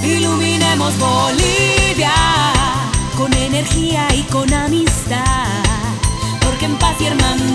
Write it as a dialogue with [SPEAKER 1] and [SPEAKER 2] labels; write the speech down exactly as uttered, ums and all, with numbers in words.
[SPEAKER 1] Iluminemos Bolivia con energía y con amistad, porque en paz y hermandad